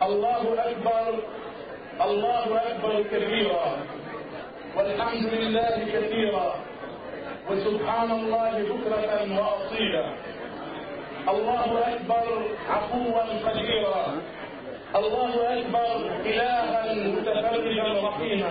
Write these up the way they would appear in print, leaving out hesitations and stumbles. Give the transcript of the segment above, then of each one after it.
الله أكبر الله أكبر كبيرا، والحمد لله كثيرا، وسبحان الله بكرة وأصيلا. الله أكبر عفوا قديرا، الله أكبر إلها متفردا رحيما.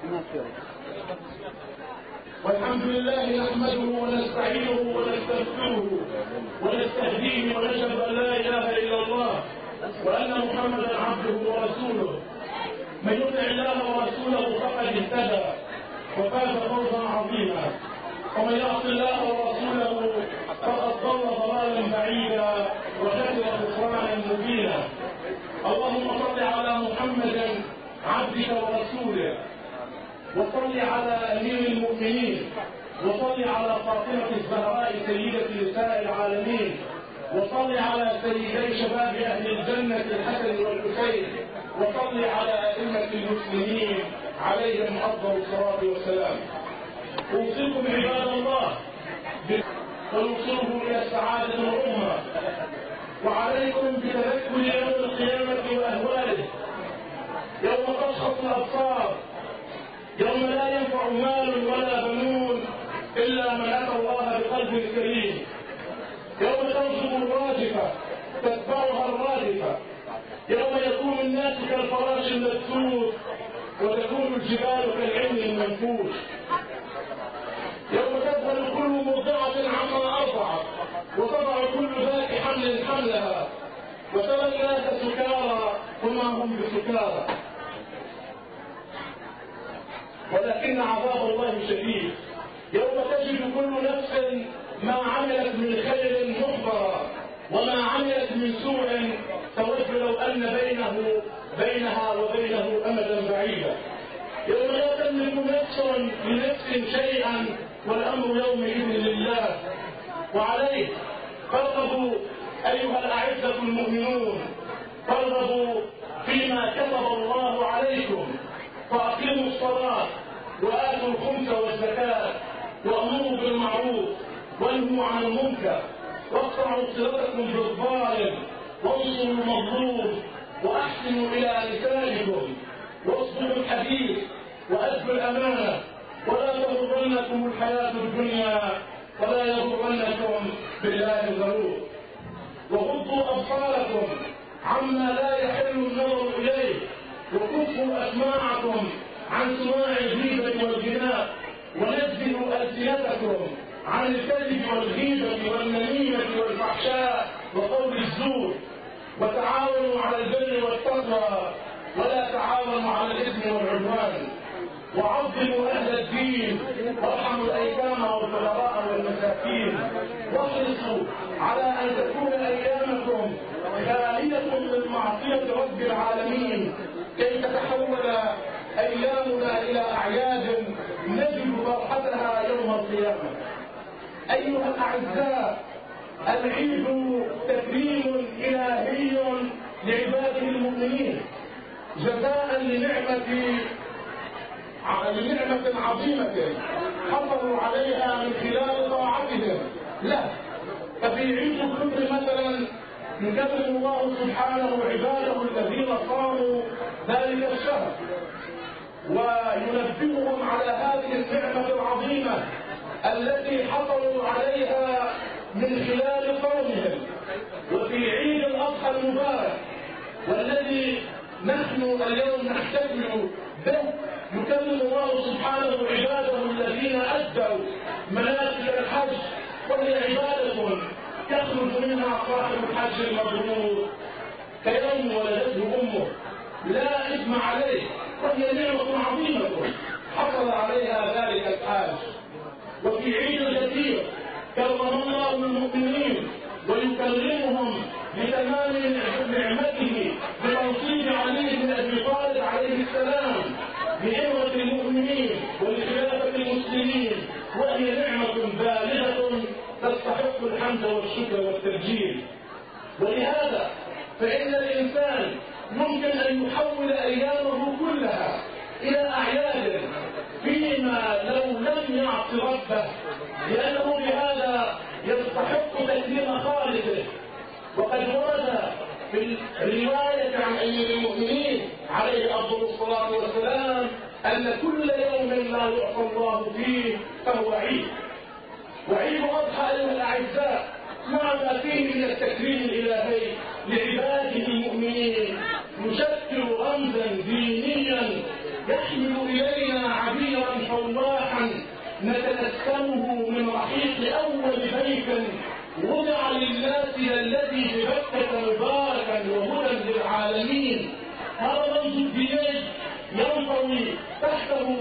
والحمد لله نحمده ونستعينه ونستغفره ونستهديه ونشهد أن لا إله إلا الله وأن محمدا عبده ورسوله. من يطع الله ورسوله فقد اهتدى وفاز فوزا عظيما، ومن يعص الله ورسوله فقد ضل ضلالا بعيدا وخسر خسرانا مبينا. اللهم صل على محمد عبدك ورسوله، وصل على امير المؤمنين، وصل على فاطمه الزهراء سيده نساء العالمين، وصل على سيدي شباب اهل الجنه الحسن والحسين، وصل على ائمه المسلمين عليهم افضل الصلاه والسلام. اوصيكم عباد الله ونوصلهم الى السعاده العظمى، وعليكم بتذكر يوم القيامه واهواله، يوم تشخص الابصار، يوم لا ينفع مال ولا بنون الا من اتى الله بقلب كريم، يوم ترجف الراجفه تتبعها الرادفه، يوم يكون الناس كالفراش المبثوث وتكون الجبال كالعلم المنفوش، يوم تذهل كل مرضعه عما ارضعت وتضع كل ذات حمل حملها، وترى الناس سكارى وما هم بسكارى، ولكن عذاب الله شديد. يوم تجد كل نفس ما عملت من خير محضرا وما عملت من سوء تود لو ان بينها وبينه امدا بعيدا. يوم لا تملك نفس لنفس شيئا والامر يومئذ لله. وعليه فارغبوا ايها الاعزه المؤمنون، فارغبوا فيما كتب الله عليكم، فاقيموا الصلاه واتوا الخمس والزكاه، وامروا بالمعروف وانهوا عن المنكر، واقطعوا صلتكم بالظالم، وانصروا المظلوم، واحسنوا الى نسائكم، واصبروا الحديث، وادوا الامانه، ولا تغرنكم الحياه الدنيا، ولا يغرنكم بالله الغرور. وغضوا ابصاركم عما لا يحل النظر اليه، وكفوا اسماعكم عن سماع الغيبه والغناء، ونزلوا السنتكم عن الكذب والغيبه والنميمه والفحشاء وقول الزور، وتعاونوا على البر والتقوى ولا تعاونوا على الاثم والعدوان. وعظموا اهل الدين، وارحموا الايتام والفقراء والمساكين، واحرصوا على ان تكون ايامكم خاليه من معصيه رب العالمين، كي تتحول ايامنا الى اعياد نجد فرحتها يوم القيامه. ايها الاعزاء، العيد تكريم الهي لعباده المؤمنين، جزاء لنعمه عظيمه حصلوا عليها من خلال طاعتهم له. ففي عيد الفطر مثلا يكرم الله سبحانه عباده الذين صاموا ذلك الشهر، وينبههم على هذه النعمه العظيمه التي حصلوا عليها من خلال صومهم. وفي عيد الاضحى المبارك والذي نحن اليوم نحتفل به، يكرم الله سبحانه عباده الذين ادوا مناسك الحج، وهي عباده يخرج منها صاحب الحج المبرور كيوم ولدته امه لا اثم عليه، وهي نعمه عظيمه حصل عليها ذلك الحاج. وفي عيد الكثير كرم الله المؤمنين ويكرمهم بتمام نعمته بتوصيل علي بن ابي طالب عليه السلام بإمرة المؤمنين ولخلافة المسلمين، وهي نعمة بالغة تستحق الحمد والشكر والتبجيل. ولهذا فإن الإنسان ممكن أن يحول أيامه كلها إلى أعياد فيما لو لم يعص ربه، لأنه بهذا يستحق تكريم خالقه. وقد ورد في الرواية عن أمير الصلاة والسلام أن كل يوم لا يعصى الله فيه فهو عيد. وعيد أضحى أيها الأعزاء مع ما فيه من التكريم الإلهي لعباده المؤمنين يشكل رمزا دينيا يحمل إلينا عبيرا فواحا نتنسمه من رحيق أول بيت وضع للناس الذي ببكة مباركا وهدى للعالمين. هذا رمز الدين ينطوي تحته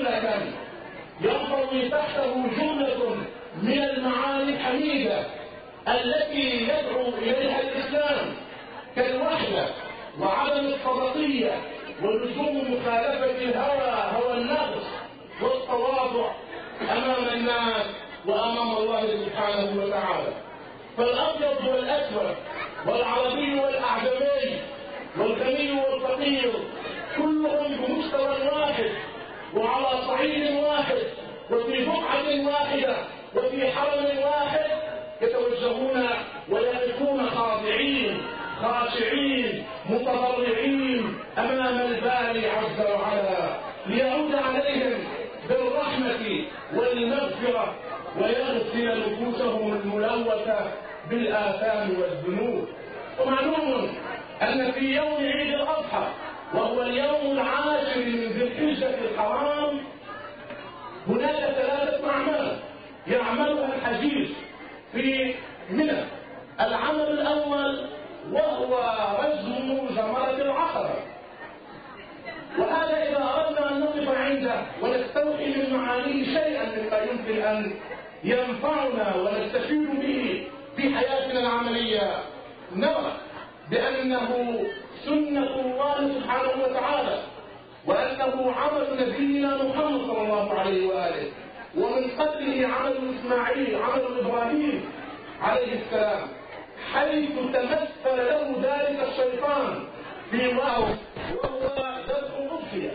جملة من المعاني الحميدة التي يدعو إليها الإسلام كالوحدة وعدم الطبقية ولزوم مخالفة الهوى هوى النفس والتواضع أمام الناس وأمام الله سبحانه وتعالى. فالأبيض والأسود والعربي والأعجمي والغني والفقير كلهم بمستوى واحد وعلى صعيد واحد وفي بقعة واحدة وفي حرم واحد يتوجهون ويقفون خاضعين خاشعين متضرعين أمام الباري عز وجل ليعود عليهم بالرحمة والمغفرة ويغسل نفوسهم الملوثة بالآثام والذنوب. ومعلوم أن في يوم عيد الأضحى وهو اليوم العاشر من ذي الحجة الحرام هناك 3 أعمال يعملها الحجيج في منى. العمل الأول وهو رجم جمرة العقبة، وهذا إذا أردنا أن نقف عنده ونستوحي من معانيه شيئا مما يمكن أن ينفعنا ونستفيد به في حياتنا العملية نرى بأنه سنة الله سبحانه وتعالى وأنه عمل نبينا محمد صلى الله عليه وآله ومن قبله عمل إسماعيل عمل إبراهيم عليه السلام حيث تمثل له ذلك الشيطان في وهو ذبح الأضحية.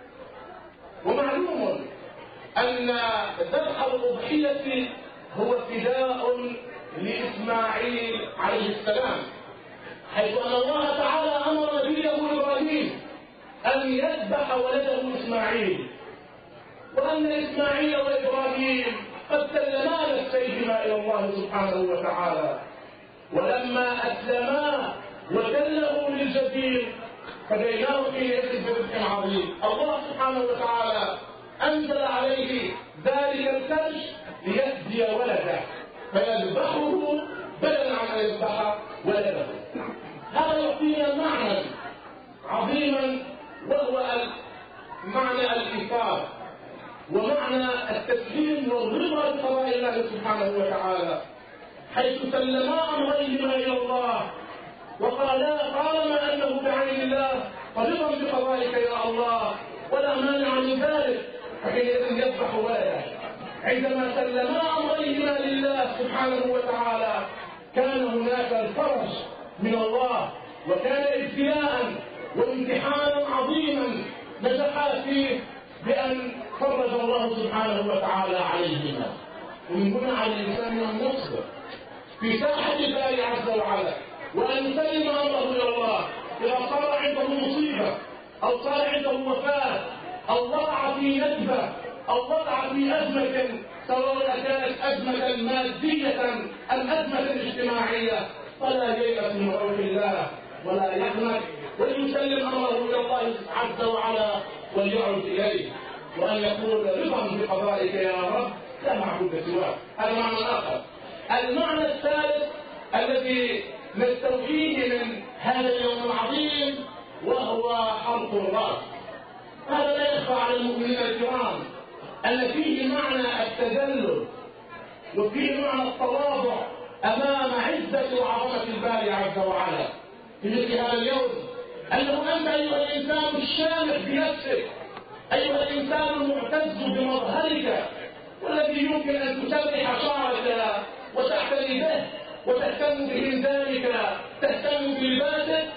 ومعلوم أن ذبح الأضحية هو فداء لإسماعيل عليه السلام حيث أن الله تعالى أمر نبيه إبراهيم أن يذبح ولده إسماعيل، وأن إسماعيل وإبراهيم قد سلما نفسيهما إلى الله سبحانه وتعالى، ولما أسلما وسلموا للجبين فديناه حينئذ برزق عظيم. الله سبحانه وتعالى أنزل عليه ذلك الكبش ليفدي ولده فيذبحه بدلا عن أن يذبح ولده. هذا يعطينا معنى عظيما وهو معنى الإيثار ومعنى التسليم والرضا بقضاء الله سبحانه وتعالى حيث سلما أمريهما إلى الله وقالا طالما أنه بعين الله فرضا بقضائك يا الله ولا مانع من ذلك فحينئذ يذبح ولده. عندما سلما أمريهما لله سبحانه وتعالى كان هناك الفرج من الله وكان ابتلاء وامتحانا عظيما نجحا فيه بأن فرج الله سبحانه وتعالى عليهما. ومن هنا على الإنسان أن يصبر في ساحة الله عز وجل وأن يسلم أمره إلى الله. إذا صار عنده مصيبة أو صار عنده وفاة أو وقع في ندبة أو وقع في أزمة سواء كانت أزمة مادية أم أزمة اجتماعية فلا ييأس من روح الله ولا يحمد وليسلم أمره إلى الله عز وجل وليعود إليه وأن يقول رضا بقضائك يا رب لا معبود سواك. هذا معنى آخر. المعنى الثالث الذي نستوحيه من هذا اليوم العظيم وهو حلق الرأس. هذا لا يخفى على المؤمنين الكرام أن فيه معنى التذلل وفيه معنى التواضع أمام عزة وعظمة الباري عز وجل في مثل هذا اليوم. أنه أنت أيها الإنسان الشامخ بنفسك، أيها الإنسان المعتز بمظهرك والذي يمكن أن تسرح شعرك وتعتني به وتهتم بإنزالك تهتم بلباسك،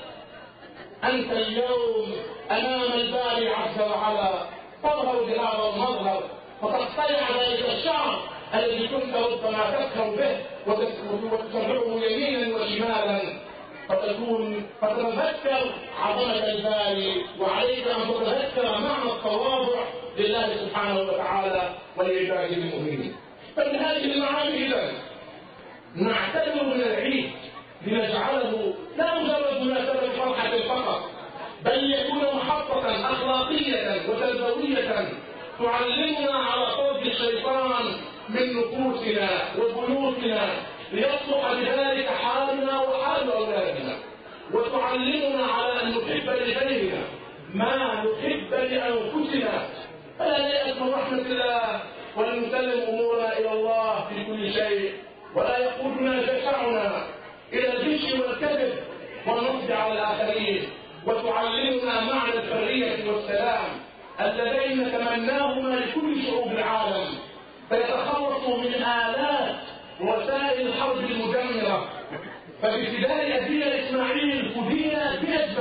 أنت اليوم أمام الباري عز وجل تظهر بهذا المظهر وتقتلع ذلك الشعر الذي كنت ربما تسخر به وتسرحه يمينا وشمالا. فتتذكر عظمة الباري، وعليك أن تتذكر معنى التواضع لله سبحانه وتعالى ولعباده المؤمنين. فمن هذه المعاني إذن نعتبر من العيد لنجعله لا مجرد مناسبة فرحة فقط، بل يكون محطة أخلاقية وتربوية تعلمنا على طرد الشيطان من نفوسنا وبيوتنا، ليصلح بذلك حالنا وحال أولادنا، وتعلمنا على أن نحب لغيرنا ما نحب لأنفسنا، فلا نيأس من رحمة الله ونسلم أمورنا إلى الله في كل شيء، ولا يقودنا جشعنا إلى الغش والكذب والنصب على الآخرين، وتعلمنا معنى الحرية والسلام اللذين نتمناهما لكل شعوب العالم، فيتخلصوا من آلات وسائل الحرب المدمرة. فبابتداء أبينا إسماعيل فدينا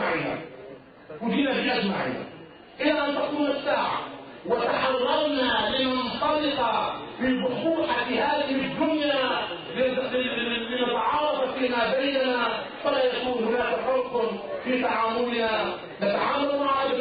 بأجمعنا إلى أن تقوم الساعة، وتحررنا لننطلق في بحوحة هذه الدنيا لنتعارف فيما بيننا، فلا يكون هناك فرق في تعاملنا. نتعامل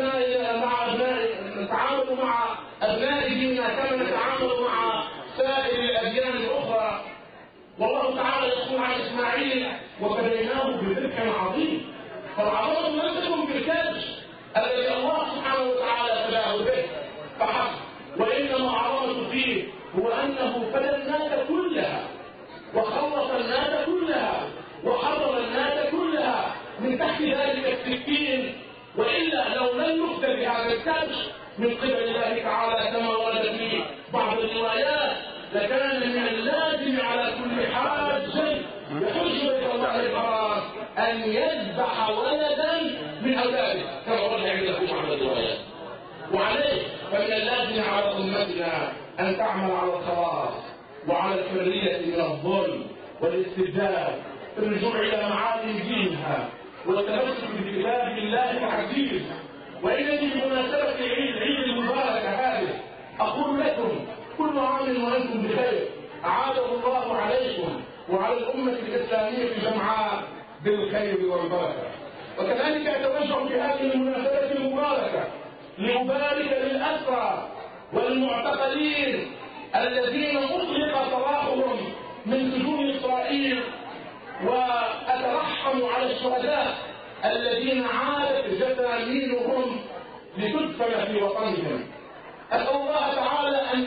مع أبناء ديننا كما نتعامل مع سائر الأديان الأخرى. والله تعالى يقول عن إسماعيل وفديناه بذبح عظيم. فالعظمة لم تكن في الكبش الذي الله سبحانه وتعالى فداه به فحسب، وإنما عظمة فيه هو أنه فدى الناس كلها وخلص الناس كلها وحرر الناس كلها من تحت ذلك السكين. وإلا لو لم يفدى بهذا الكبش من قبل الله تعالى كما ورد في بعض الروايات، لكان من اللازم على كل حاج يحج بيت الله الحرام أن يذبح ولدا من أولاده كما ورد عندكم بعض الروايات. وعليه فمن اللازم على أمتنا أن تعمل على الخلاص وعلى الحرية من الظلم والاستبداد، الرجوع إلى معالم دينها والتمسك بكتاب الله العزيز. وإنني بمناسبة العيد المبارك هذه أقول لكم كل عام وأنتم بخير، أعاده الله عليكم وعلى الأمة الإسلامية جمعاء بالخير والبركة. وكذلك أتوجه بهذه المناسبة المباركة لأبارك للأسرى والمعتقلين الذين أطلق سراحهم من سجون إسرائيل، وأترحم على الشهداء الذين عادت جثامينهم لتدفن في وطنهم. أسأل الله تعالى أن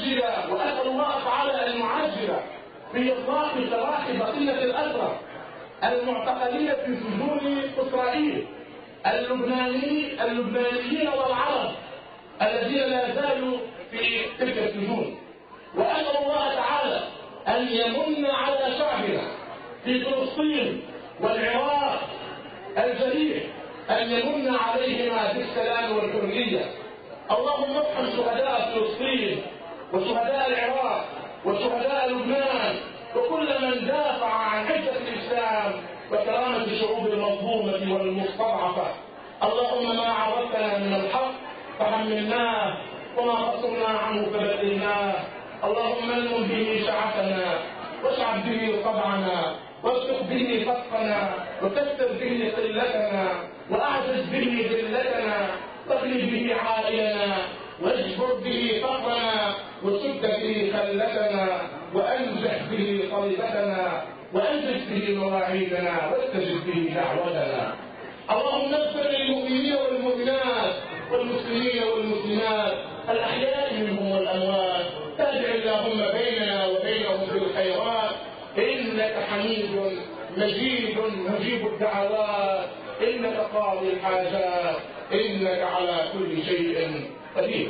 يعجل في إطلاق سراح بقية الأسرى المعتقلين في سجون إسرائيل اللبنانيين والعرب الذين لا زالوا في تلك السجون. وأسأل الله تعالى أن يمن على شعبنا في فلسطين والعراق الجليل، أن يمن عليهما بالسلام والحرية. اللهم ارحم شهداء فلسطين وشهداء العراق وشهداء لبنان وكل من دافع عن عزة الإسلام وكرامة الشعوب المظلومة والمستضعفة. اللهم ما عرفتنا من الحق فحملناه وما قصرنا عنه فبدلناه. اللهم المن به شعثنا واشعب به طبعنا واسلك به فقنا وكثر به قلتنا واعزز به ذلتنا واغني به عائلنا واجبر به فقرنا وسد به خلتنا وانجح به طلبتنا وانجز به مواعيدنا واستجب به دعوتنا. اللهم اغفر للمؤمنين والمؤمنات والمسلمين والمسلمات الأحياء منهم والأموات، تابع اللهم بيننا وبينهم بالخيرات، إنك حميد مجيد مجيب الدعوات، إنك قاضي الحاجات، إنك على كل شيء قدير.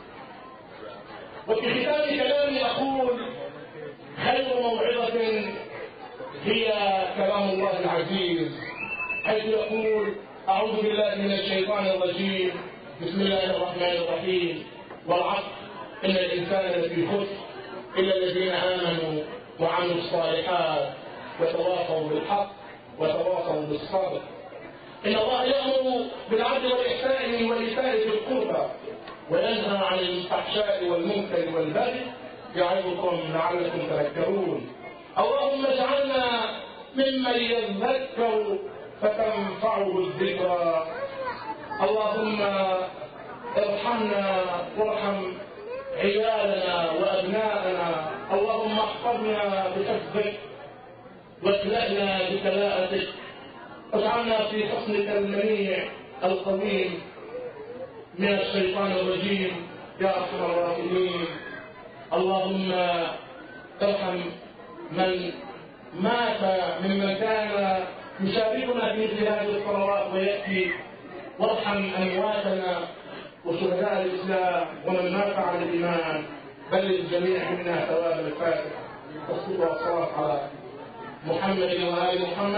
وفي ختام كلامي أقول خير موعظة هي كلام الله العزيز، حيث يقول أعوذ بالله من الشيطان الرجيم، بسم الله الرحمن الرحيم، والعصر إن الإنسان لفي خسر إلا الذين آمنوا وعملوا الصالحات وتواصوا بالحق وتواصوا بالصبر. إن الله يأمر بالعدل والإحسان وإيتاء ذي القربى وينهى عن الفحشاء والمنكر والبغي يعظكم لعلكم تذكرون. اللهم اجعلنا ممن يذكر فتنفعه الذكرى. اللهم ارحمنا وارحم عيالنا وأبناءنا. اللهم احفظنا بحفظك واكلأنا بكلاءتك. واجعلنا في حصنك المنيع القويم من الشيطان الرجيم يا أرحم الراحمين. اللهم ارحم من مات ممن كان يشاركنا في مثل هذه الصلوات ويأتي، وارحم أمواتنا وشهداء الإسلام ومن مات على الإيمان. بلغ الجميع منا ثواب الفاتحة والصلاة على محمد وآل محمد.